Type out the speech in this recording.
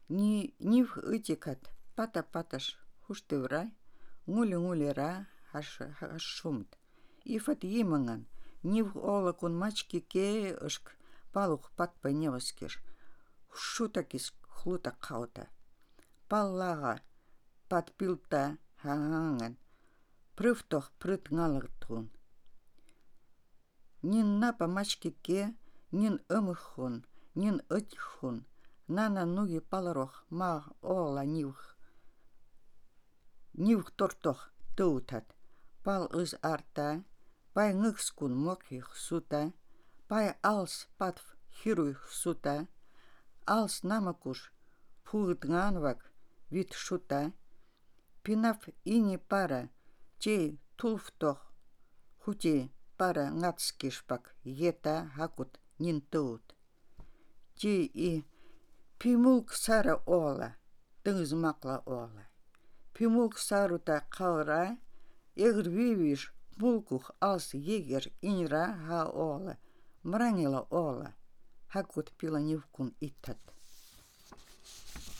Нив итикат пата-паташ хуштевра, nguli-ngulira hashumт. Ифат йиманган, нив ола кун мачки ке ышк палух патпа неваскиш. Шутакис хлута қаута. Паллага патпилта ханган. Прыфтох прыт нгалыгтун. Нин напа мачки ке, нин ымыхун, нин ытхун. Нана нуги паларох ма ола нивх. Нивх тортох тутат. Пал из арта, пай ngыкскун моких сута, пай алс патв хируих сута, алс намакуш пугтганвак вит шута, пинав ини пара, чей тулфтох, хути пара ngатскишпак ета хакут нинтут. Чей и пимулк сара ола, тыңзмакла ола. Пимулк сарута калра, эгр вивиш мулкух алс егер инра ха ола, мранила ола, хакут пила нивкун иттат.